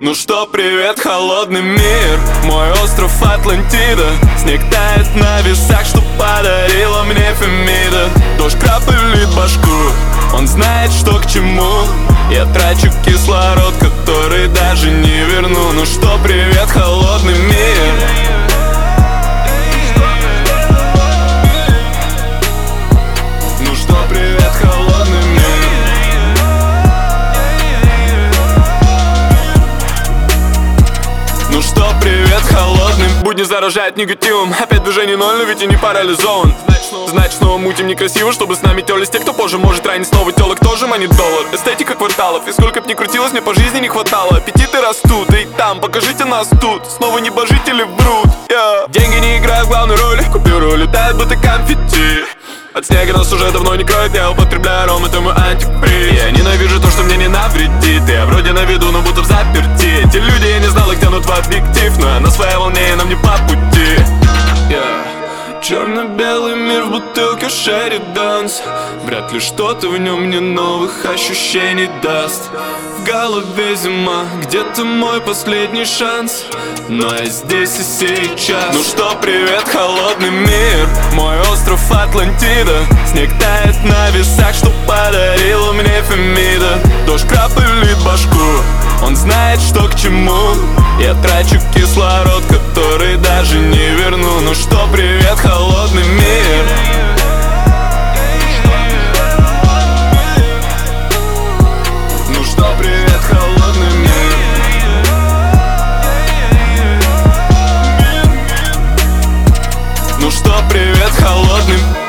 Ну что, привет, холодный мир, мой остров Атлантида. Снег тает на весах, что подарила мне Фемида. Дождь крапает башку, он знает, что к чему. Я трачу кислород, который даже не верну. Ну что, привет, холодный мир. Ну что, привет, холодный мир. Ну что, привет, холодный. Будни заражает негативом. Опять движение ноль, но ведь и не парализован. Значит, снова мутим некрасиво, чтобы с нами тёлись те, кто позже может ранить снова. Тёлок тоже манит доллар. Эстетика кварталов. И сколько б ни крутилось, мне по жизни не хватало. Аппетиты растут, и там, покажите нас тут. Снова небожители врут, Деньги не играют главную роль. Купюры улетают, будто конфетти. От снега нас уже давно не кроет. Я употребляю ром, это мой антиприз. Я ненавижу то, что мне не навредит. Я вроде на виду, но будто в заперти. Эти люди, я не знал, их тянут в объектив. Но я на своей волне, и нам не по пути. Черно-белый мир в бутылке Шерри Данс. Вряд ли что-то в нем мне новых ощущений даст. В голове зима, где-то мой последний шанс. Но я здесь и сейчас. Ну что, привет, холодный мир, мой остров Атлантида. Снег тает на весах, что подарила мне Фемида. Дождь крапает башку, он знает, что к чему. Я трачу кислород, который даже не верну. Ну что, привет, холодный мир. Ну что, привет, холодный мир. Ну что, привет, холодный.